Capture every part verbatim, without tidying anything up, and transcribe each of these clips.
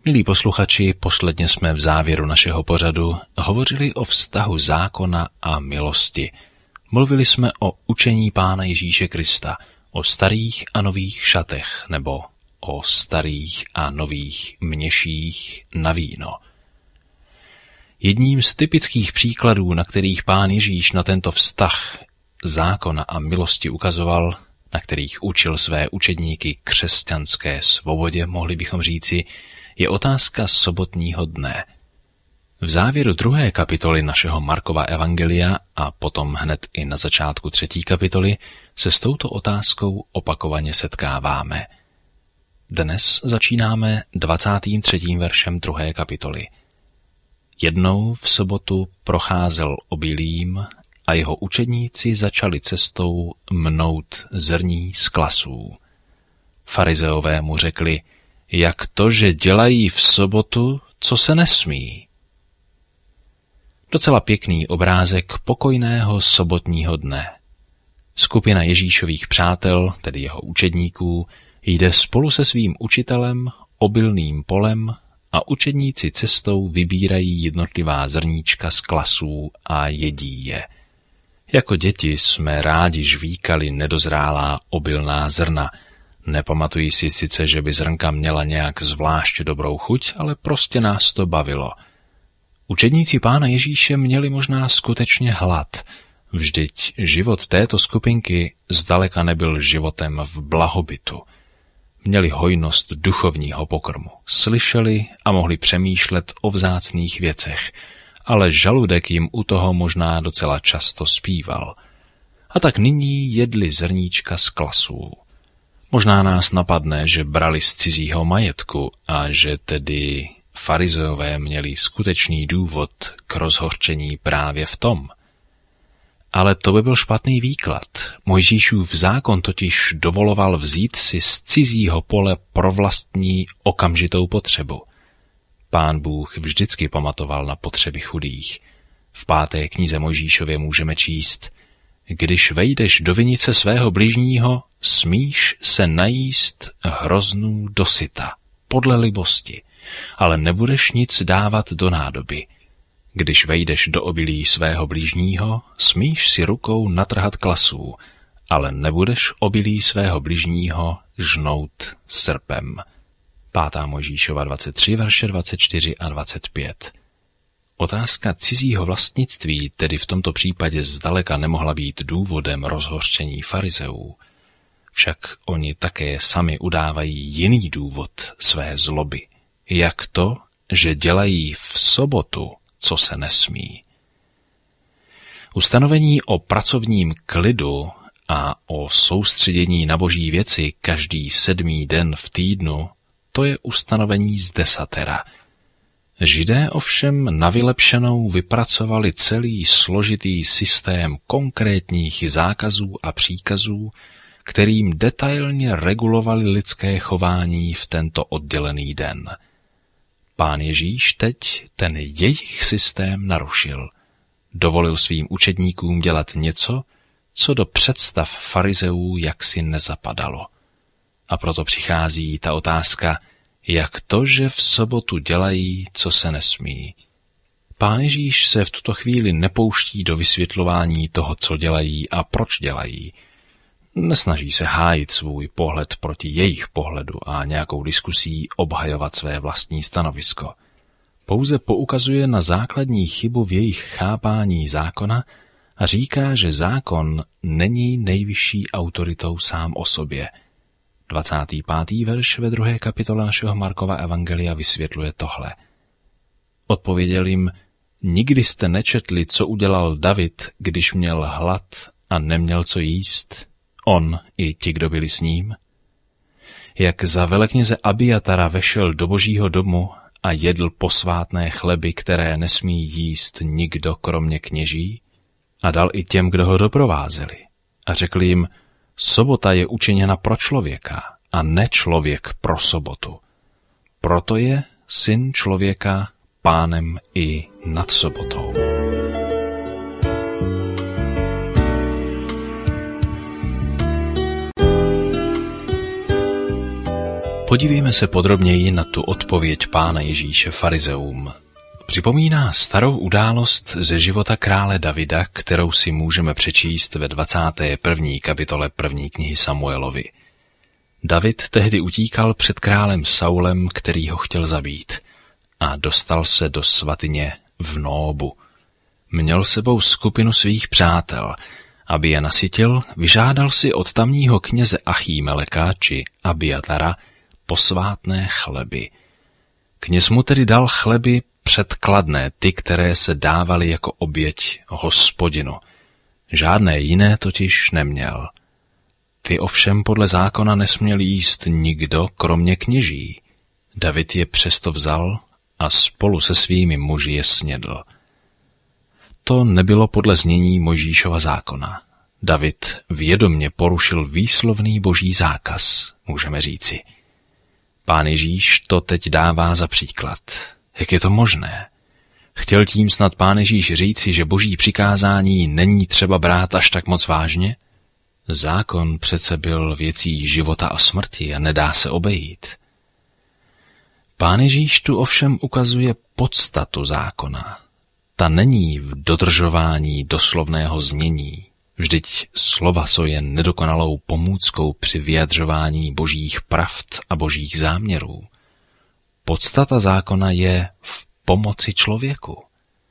Milí posluchači, posledně jsme v závěru našeho pořadu hovořili o vztahu zákona a milosti. Mluvili jsme o učení Pána Ježíše Krista, o starých a nových šatech, nebo o starých a nových měších na víno. Jedním z typických příkladů, na kterých Pán Ježíš na tento vztah zákona a milosti ukazoval, na kterých učil své učedníky křesťanské svobodě, mohli bychom říci, je otázka sobotního dne. V závěru druhé kapitoly našeho Markova evangelia a potom hned i na začátku třetí kapitoly se s touto otázkou opakovaně setkáváme. Dnes začínáme dvacátým třetím veršem druhé kapitoly. Jednou v sobotu procházel obilím a jeho učedníci začali cestou mnout zrní z klasů. Farizeové mu řekli, jak to, že dělají v sobotu, co se nesmí. Docela pěkný obrázek pokojného sobotního dne. Skupina Ježíšových přátel, tedy jeho učedníků, jde spolu se svým učitelem obilným polem a učedníci cestou vybírají jednotlivá zrníčka z klasů a jedí je. Jako děti jsme rádi žvíkali nedozrálá obilná zrna. Nepamatuji si sice, že by zrnka měla nějak zvlášť dobrou chuť, ale prostě nás to bavilo. Učedníci Pána Ježíše měli možná skutečně hlad. Vždyť život této skupinky zdaleka nebyl životem v blahobytu. Měli hojnost duchovního pokrmu, slyšeli a mohli přemýšlet o vzácných věcech, ale žaludek jim u toho možná docela často zpíval. A tak nyní jedli zrníčka z klasů. Možná nás napadne, že brali z cizího majetku a že tedy farizeové měli skutečný důvod k rozhořčení právě v tom. Ale to by byl špatný výklad. Mojžíšův zákon totiž dovoloval vzít si z cizího pole pro vlastní okamžitou potřebu. Pán Bůh vždycky pamatoval na potřeby chudých. V páté knize Mojžíšově můžeme číst: Když vejdeš do vinice svého bližního, smíš se najíst hroznů dosyta, podle libosti, ale nebudeš nic dávat do nádoby. Když vejdeš do obilí svého bližního, smíš si rukou natrhat klasů, ale nebudeš obilí svého bližního žnout srpem. pátá Mojžíšova dvacet tři, verše dvacet čtyři a dvacet pět. Otázka cizího vlastnictví tedy v tomto případě zdaleka nemohla být důvodem rozhořčení farizeů. Však oni také sami udávají jiný důvod své zloby. Jak to, že dělají v sobotu, co se nesmí. Ustanovení o pracovním klidu a o soustředění na boží věci každý sedmý den v týdnu, to je ustanovení z desatera. Židé ovšem na vylepšenou vypracovali celý složitý systém konkrétních zákazů a příkazů, kterým detailně regulovali lidské chování v tento oddělený den. Pán Ježíš teď ten jejich systém narušil. Dovolil svým učedníkům dělat něco, co do představ farizeů jaksi nezapadalo. A proto přichází ta otázka, jak to, že v sobotu dělají, co se nesmí. Pán Ježíš se v tuto chvíli nepouští do vysvětlování toho, co dělají a proč dělají. Nesnaží se hájit svůj pohled proti jejich pohledu a nějakou diskusí obhajovat své vlastní stanovisko. Pouze poukazuje na základní chybu v jejich chápání zákona a říká, že zákon není nejvyšší autoritou sám o sobě. dvacátý pátý verš ve druhé kapitole našeho Markova evangelia vysvětluje tohle. Odpověděl jim, nikdy jste nečetli, co udělal David, když měl hlad a neměl co jíst? On i ti, kdo byli s ním? Jak za velekněze Abiatara vešel do božího domu a jedl posvátné chleby, které nesmí jíst nikdo kromě kněží? A dal i těm, kdo ho doprovázeli. A řekl jim, sobota je učiněna pro člověka a ne člověk pro sobotu. Proto je syn člověka pánem i nad sobotou. Podívejme se podrobněji na tu odpověď Pána Ježíše farizeům. Připomíná starou událost ze života krále Davida, kterou si můžeme přečíst ve dvacáté první kapitole první knihy Samuelovi. David tehdy utíkal před králem Saulem, který ho chtěl zabít, a dostal se do svatyně v Nóbu. Měl sebou skupinu svých přátel. Aby je nasytil, vyžádal si od tamního kněze Achímeleka či Abiatara posvátné chleby. Kněz mu tedy dal chleby předkladné, ty, které se dávaly jako oběť Hospodinu. Žádné jiné totiž neměl. Ty ovšem podle zákona nesměl jíst nikdo, kromě kněží. David je přesto vzal a spolu se svými muži je snědl. To nebylo podle znění Mojžíšova zákona. David vědomě porušil výslovný boží zákaz, můžeme říci. Pán Ježíš to teď dává za příklad. Jak je to možné? Chtěl tím snad Pán Ježíš říci, že boží přikázání není třeba brát až tak moc vážně? Zákon přece byl věcí života a smrti a nedá se obejít. Pán Ježíš tu ovšem ukazuje podstatu zákona. Ta není v dodržování doslovného znění. Vždyť slova jsou jen nedokonalou pomůckou při vyjadřování božích pravd a božích záměrů. Podstata zákona je v pomoci člověku.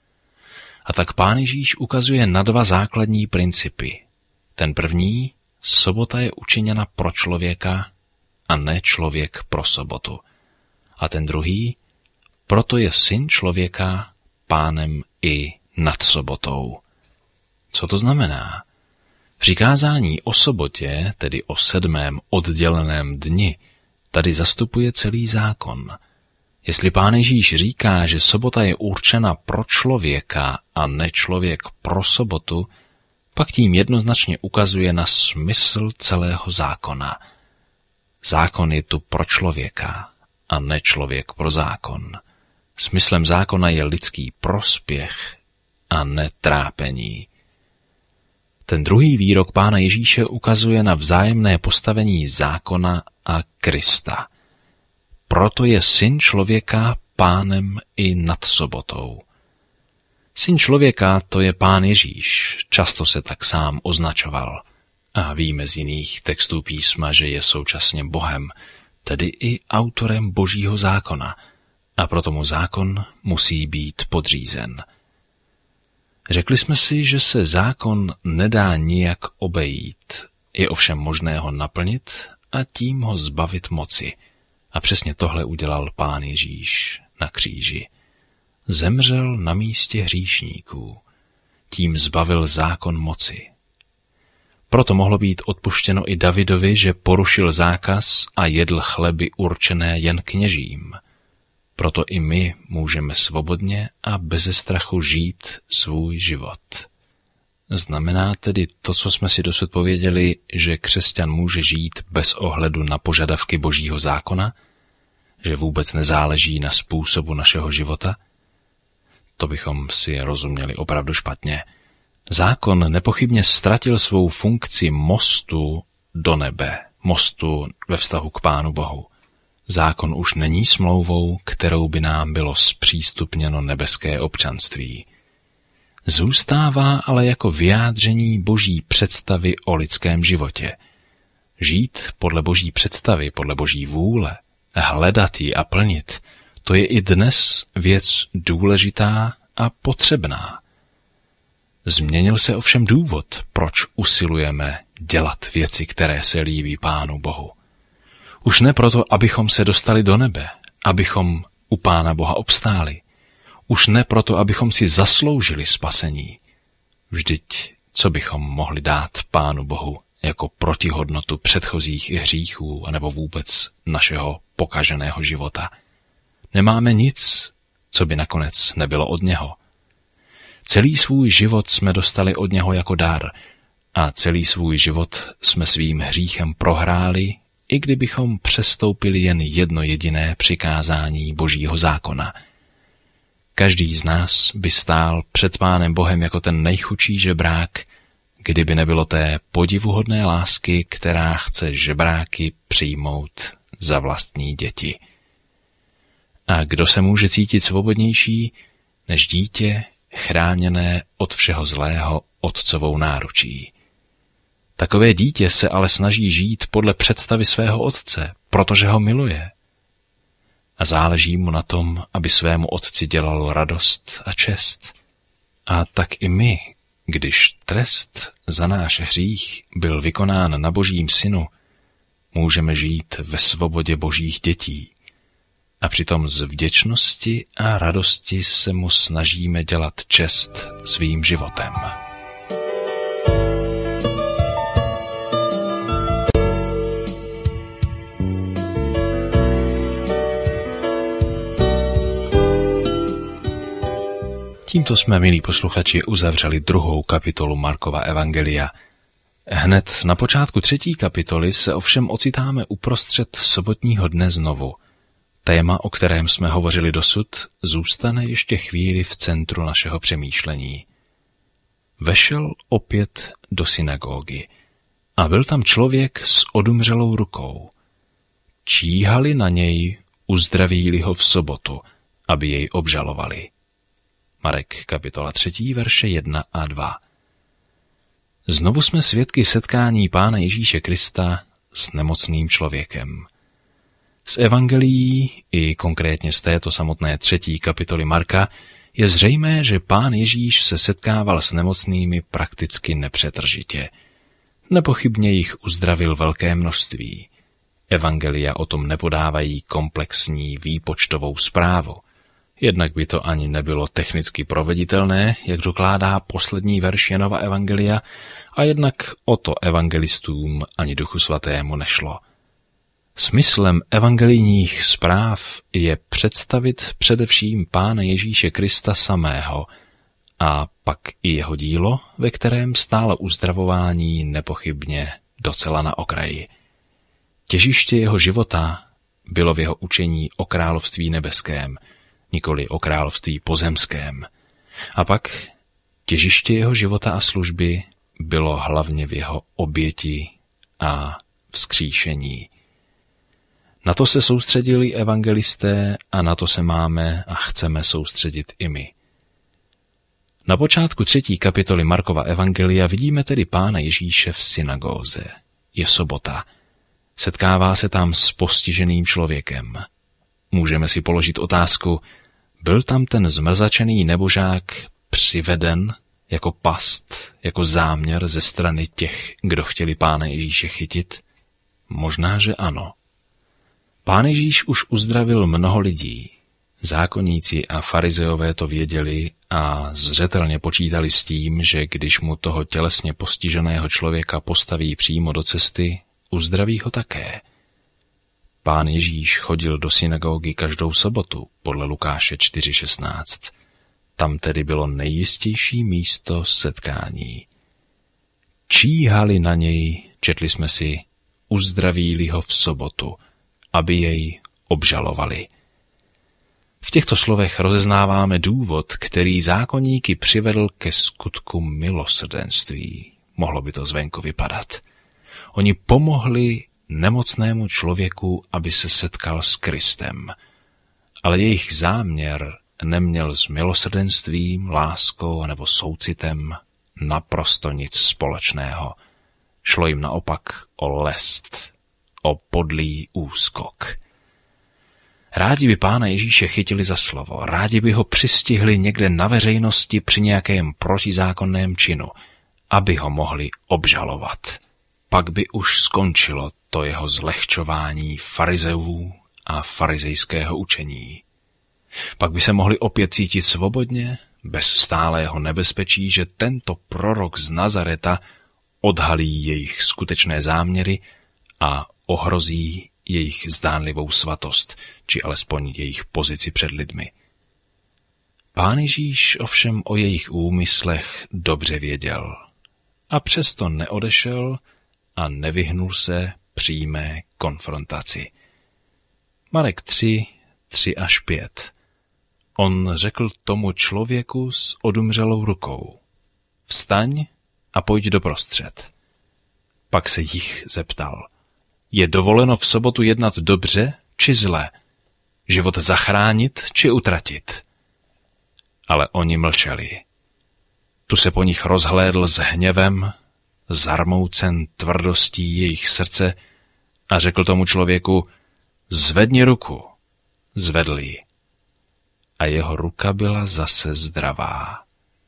A tak Pán Ježíš ukazuje na dva základní principy. Ten první, sobota je učiněna pro člověka a ne člověk pro sobotu. A ten druhý, proto je syn člověka pánem i nad sobotou. Co to znamená? Přikázání o sobotě, tedy o sedmém odděleném dni, tady zastupuje celý zákon. Jestli Pán Ježíš říká, že sobota je určena pro člověka a ne člověk pro sobotu, pak tím jednoznačně ukazuje na smysl celého zákona. Zákon je tu pro člověka a ne člověk pro zákon. Smyslem zákona je lidský prospěch a ne trápení. Ten druhý výrok Pána Ježíše ukazuje na vzájemné postavení zákona a Krista. Proto je syn člověka pánem i nad sobotou. Syn člověka, to je Pán Ježíš, často se tak sám označoval. A víme z jiných textů písma, že je současně Bohem, tedy i autorem božího zákona, a proto mu zákon musí být podřízen. Řekli jsme si, že se zákon nedá nijak obejít, je ovšem možné ho naplnit a tím ho zbavit moci. A přesně tohle udělal Pán Ježíš na kříži. Zemřel na místě hříšníků, tím zbavil zákon moci. Proto mohlo být odpuštěno i Davidovi, že porušil zákaz a jedl chleby určené jen kněžím. Proto i my můžeme svobodně a beze strachu žít svůj život. Znamená tedy to, co jsme si dosud pověděli, že křesťan může žít bez ohledu na požadavky božího zákona? Že vůbec nezáleží na způsobu našeho života? To bychom si rozuměli opravdu špatně. Zákon nepochybně ztratil svou funkci mostu do nebe, mostu ve vztahu k Pánu Bohu. Zákon už není smlouvou, kterou by nám bylo zpřístupněno nebeské občanství. Zůstává ale jako vyjádření boží představy o lidském životě. Žít podle boží představy, podle boží vůle, hledat ji a plnit, to je i dnes věc důležitá a potřebná. Změnil se ovšem důvod, proč usilujeme dělat věci, které se líbí Pánu Bohu. Už ne proto, abychom se dostali do nebe, abychom u Pána Boha obstáli. Už ne proto, abychom si zasloužili spasení. Vždyť, co bychom mohli dát Pánu Bohu jako protihodnotu předchozích i hříchů, anebo vůbec našeho pokaženého života? Nemáme nic, co by nakonec nebylo od něho. Celý svůj život jsme dostali od něho jako dar a celý svůj život jsme svým hříchem prohráli, i kdybychom přestoupili jen jedno jediné přikázání božího zákona. Každý z nás by stál před Pánem Bohem jako ten nejchudší žebrák, kdyby nebylo té podivuhodné lásky, která chce žebráky přijmout za vlastní děti. A kdo se může cítit svobodnější než dítě chráněné od všeho zlého otcovou náručí? Takové dítě se ale snaží žít podle představy svého otce, protože ho miluje. A záleží mu na tom, aby svému otci dělalo radost a čest. A tak i my, když trest za náš hřích byl vykonán na Božím synu, můžeme žít ve svobodě Božích dětí. A přitom z vděčnosti a radosti se mu snažíme dělat čest svým životem. Tímto jsme, milí posluchači, uzavřeli druhou kapitolu Markova evangelia. Hned na počátku třetí kapitoly se ovšem ocitáme uprostřed sobotního dne znovu. Téma, o kterém jsme hovořili dosud, zůstane ještě chvíli v centru našeho přemýšlení. Vešel opět do synagogy a byl tam člověk s odumřelou rukou. Číhali na něj, uzdraví-li ho v sobotu, aby jej obžalovali. Marek kapitola třetí, verše jedna a dva. Znovu jsme svědky setkání Pána Ježíše Krista s nemocným člověkem. Z evangelií i konkrétně z této samotné třetí kapitoly Marka je zřejmé, že Pán Ježíš se setkával s nemocnými prakticky nepřetržitě. Nepochybně jich uzdravil velké množství. Evangelia o tom nepodávají komplexní výpočtovou zprávu. Jednak by to ani nebylo technicky proveditelné, jak dokládá poslední verš Janova evangelia, a jednak o to evangelistům ani Duchu Svatému nešlo. Smyslem evangelijních zpráv je představit především Pána Ježíše Krista samého a pak i jeho dílo, ve kterém stálo uzdravování nepochybně docela na okraji. Těžiště jeho života bylo v jeho učení o království nebeském, nikoli o království pozemském. A pak těžiště jeho života a služby bylo hlavně v jeho oběti a vzkříšení. Na to se soustředili evangelisté a na to se máme a chceme soustředit i my. Na počátku třetí kapitoly Markova evangelia vidíme tedy Pána Ježíše v synagóze. Je sobota. Setkává se tam s postiženým člověkem. Můžeme si položit otázku, byl tam ten zmrzačený nebožák přiveden jako past, jako záměr ze strany těch, kdo chtěli Pána Ježíše chytit? Možná, že ano. Pán Ježíš už uzdravil mnoho lidí. Zákonníci a farizeové to věděli a zřetelně počítali s tím, že když mu toho tělesně postiženého člověka postaví přímo do cesty, uzdraví ho také. Pán Ježíš chodil do synagogy každou sobotu, podle Lukáše čtyři šestnáct. Tam tedy bylo nejjistější místo setkání. Číhali na něj, četli jsme si, uzdraví-li ho v sobotu, aby jej obžalovali. V těchto slovech rozeznáváme důvod, který zákonníky přivedl ke skutku milosrdenství. Mohlo by to zvenku vypadat. Oni pomohli nemocnému člověku, aby se setkal s Kristem. Ale jejich záměr neměl s milosrdenstvím, láskou nebo soucitem naprosto nic společného. Šlo jim naopak o lest, o podlý úskok. Rádi by Pána Ježíše chytili za slovo, rádi by ho přistihli někde na veřejnosti při nějakém protizákonném činu, aby ho mohli obžalovat. Pak by už skončilo to jeho zlehčování farizeů a farizejského učení. Pak by se mohli opět cítit svobodně, bez stálého nebezpečí, že tento prorok z Nazareta odhalí jejich skutečné záměry a ohrozí jejich zdánlivou svatost, či alespoň jejich pozici před lidmi. Pán Ježíš ovšem o jejich úmyslech dobře věděl a přesto neodešel a nevyhnul se přímé konfrontaci. Marek tři, tři až pět. On řekl tomu člověku s odumřelou rukou: Vstaň a pojď doprostřed. Pak se jich zeptal: Je dovoleno v sobotu jednat dobře či zle, život zachránit či utratit. Ale oni mlčeli. Tu se po nich rozhlédl s hněvem, zarmoucen tvrdostí jejich srdce a řekl tomu člověku, zvedni ruku. Zvedl ji. A jeho ruka byla zase zdravá.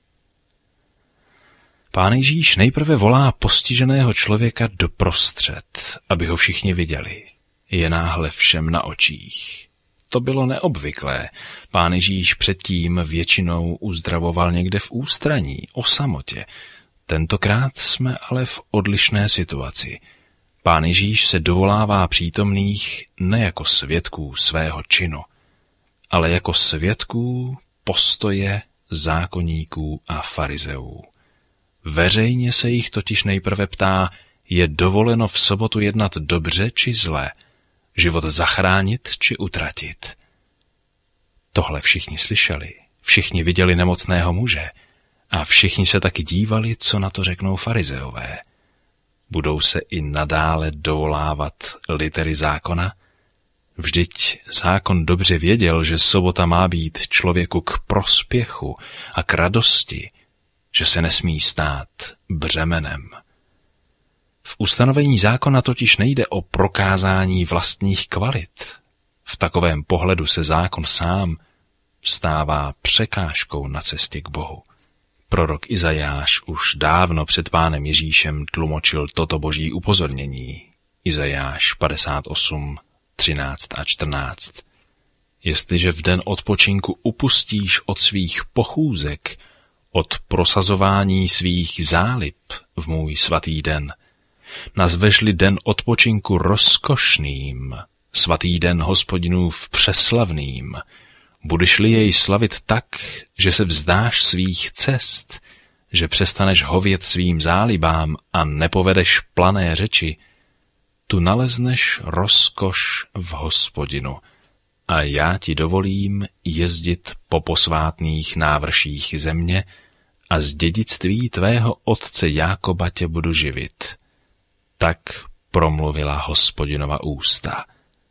Pán Ježíš nejprve volá postiženého člověka doprostřed, aby ho všichni viděli. Je náhle všem na očích. To bylo neobvyklé. Pán Ježíš předtím většinou uzdravoval někde v ústraní, o samotě. Tentokrát jsme ale v odlišné situaci. Pán Ježíš se dovolává přítomných ne jako svědků svého činu, ale jako svědků postoje zákonníků a farizeů. Veřejně se jich totiž nejprve ptá, je dovoleno v sobotu jednat dobře či zle, život zachránit či utratit. Tohle všichni slyšeli, všichni viděli nemocného muže a všichni se taky dívali, co na to řeknou farizeové. Budou se i nadále dovolávat litery zákona? Vždyť zákon dobře věděl, že sobota má být člověku k prospěchu a k radosti, že se nesmí stát břemenem. V ustanovení zákona totiž nejde o prokázání vlastních kvalit. V takovém pohledu se zákon sám stává překážkou na cestě k Bohu. Prorok Izajáš už dávno před Pánem Ježíšem tlumočil toto boží upozornění. Izajáš padesát osm, třináct a čtrnáct. Jestliže v den odpočinku upustíš od svých pochůzek, od prosazování svých zálib v můj svatý den, nazveš-li den odpočinku rozkošným, svatý den Hospodinův přeslavným, budeš-li jej slavit tak, že se vzdáš svých cest, že přestaneš hovět svým zálibám a nepovedeš plané řeči, tu nalezneš rozkoš v Hospodinu a já ti dovolím jezdit po posvátných návrších země a z dědictví tvého otce Jákoba tě budu živit. Tak promluvila Hospodinova ústa.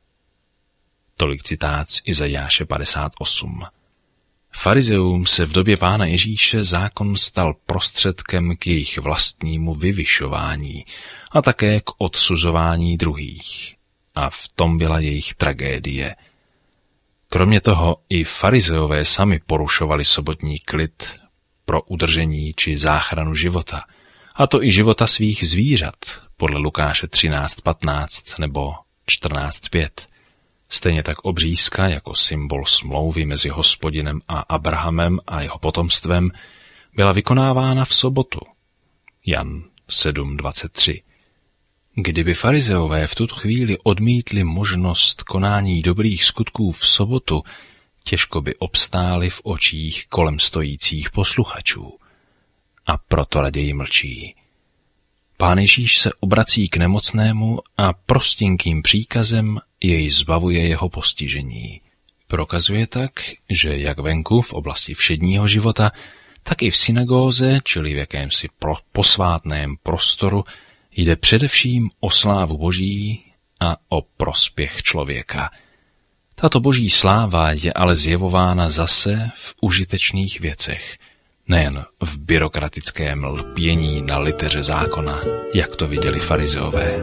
Tolik citát z Izajáše padesát osm. Farizeům se v době Pána Ježíše zákon stal prostředkem k jejich vlastnímu vyvyšování a také k odsuzování druhých. A v tom byla jejich tragédie. Kromě toho i farizeové sami porušovali sobotní klid pro udržení či záchranu života, a to i života svých zvířat, podle Lukáše třináct patnáct nebo čtrnáct pět. Stejně tak obřízka jako symbol smlouvy mezi Hospodinem a Abrahamem a jeho potomstvem byla vykonávána v sobotu. Jan sedm dvacet tři. Kdyby farizeové v tuto chvíli odmítli možnost konání dobrých skutků v sobotu, těžko by obstáli v očích kolem stojících posluchačů. A proto raději mlčí. Pán Ježíš se obrací k nemocnému a prostinkým příkazem jej zbavuje jeho postižení. Prokazuje tak, že jak venku v oblasti všedního života, tak i v synagóze, čili v jakémsi pro posvátném prostoru, jde především o slávu Boží a o prospěch člověka. Tato boží sláva je ale zjevována zase v užitečných věcech, nejen v byrokratickém lpění na liteře zákona, jak to viděli farizeové.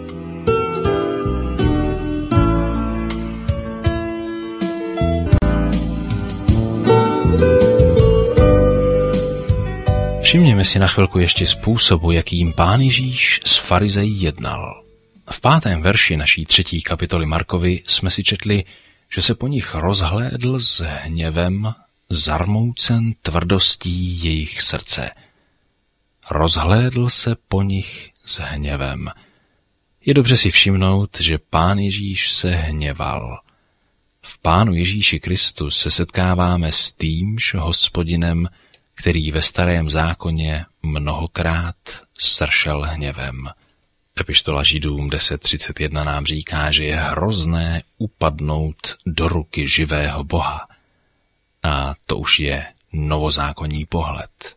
Všimněme si na chvilku ještě způsobu, jakým Pán Ježíš s farizeji jednal. V pátém verši naší třetí kapitoly Markovi jsme si četli, že se po nich rozhlédl s hněvem, zarmoucen tvrdostí jejich srdce. Rozhlédl se po nich s hněvem. Je dobře si všimnout, že Pán Ježíš se hněval. V Pánu Ježíši Kristu se setkáváme s týmž Hospodinem, který ve starém zákoně mnohokrát sršel hněvem. Epištola Židům deset třicet jedna nám říká, že je hrozné upadnout do ruky živého Boha. A to už je novozákonní pohled.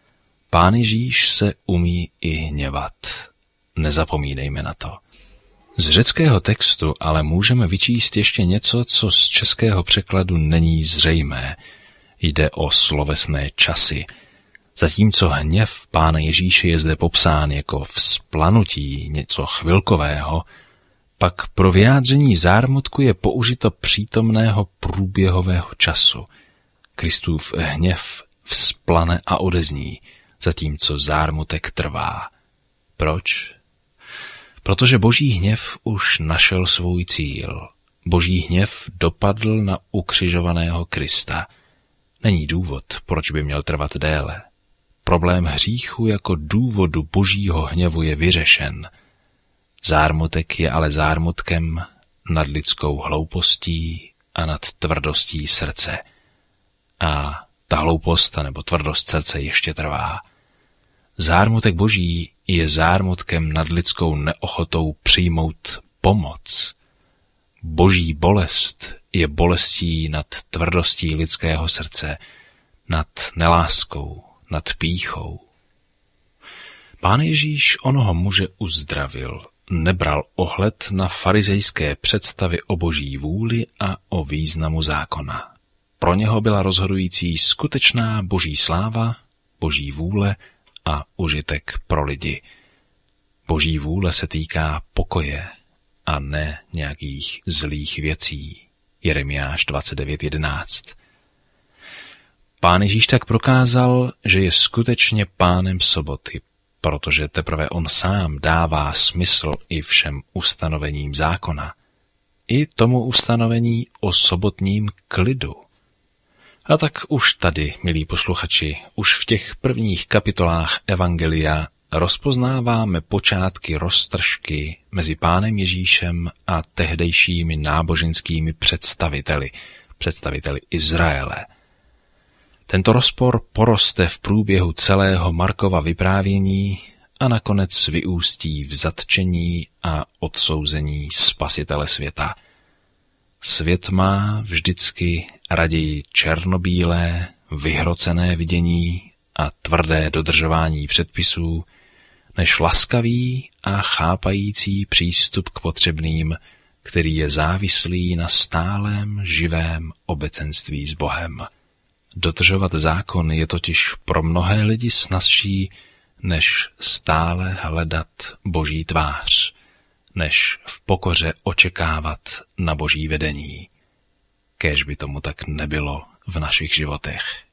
Pán Ježíš se umí i hněvat. Nezapomínejme na to. Z řeckého textu ale můžeme vyčíst ještě něco, co z českého překladu není zřejmé. Jde o slovesné časy. Zatímco hněv Pána Ježíše je zde popsán jako vzplanutí, něco chvilkového, pak pro vyjádření zármutku je použito přítomného průběhového času. Kristův hněv vzplane a odezní, zatímco zármutek trvá. Proč? Protože boží hněv už našel svůj cíl. Boží hněv dopadl na ukřižovaného Krista. Není důvod, proč by měl trvat déle. Problém hříchu jako důvodu božího hněvu je vyřešen. Zármutek je ale zármutkem nad lidskou hloupostí a nad tvrdostí srdce. A ta hloupost nebo tvrdost srdce ještě trvá. Zármutek boží je zármutkem nad lidskou neochotou přijmout pomoc. Boží bolest je bolestí nad tvrdostí lidského srdce, nad neláskou, nad pýchou. Pán Ježíš onoho muže uzdravil, nebral ohled na farizejské představy o boží vůli a o významu zákona. Pro něho byla rozhodující skutečná boží sláva, boží vůle a užitek pro lidi. Boží vůle se týká pokoje a ne nějakých zlých věcí. Jeremiáš dvacet devět jedenáct. Pán Ježíš tak prokázal, že je skutečně pánem soboty, protože teprve on sám dává smysl i všem ustanovením zákona, i tomu ustanovení o sobotním klidu. A tak už tady, milí posluchači, už v těch prvních kapitolách Evangelia rozpoznáváme počátky roztržky mezi Pánem Ježíšem a tehdejšími náboženskými představiteli, představiteli Izraele. Tento rozpor poroste v průběhu celého Markova vyprávění a nakonec vyústí v zatčení a odsouzení Spasitele světa. Svět má vždycky raději černobílé, vyhrocené vidění a tvrdé dodržování předpisů, než laskavý a chápající přístup k potřebným, který je závislý na stálém živém obecenství s Bohem. Dodržovat zákon je totiž pro mnohé lidi snazší, než stále hledat Boží tvář, než v pokoře očekávat na Boží vedení. Kéž by tomu tak nebylo v našich životech.